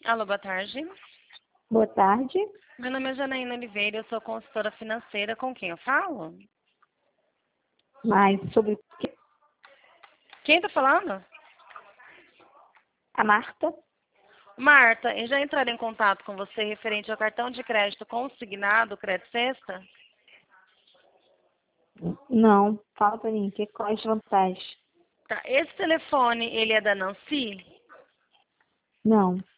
Alô, boa tarde. Boa tarde. Meu nome é Janaína Oliveira, eu sou consultora financeira. Com quem eu falo? Mas sobre o quê? Quem tá falando? A Marta? Marta, eu já entraram em contato com você referente ao cartão de crédito consignado, Crédito Sexta? Não. Fala pra mim, quais as vantagens? Tá, esse telefone, ele é da Nancy? Não.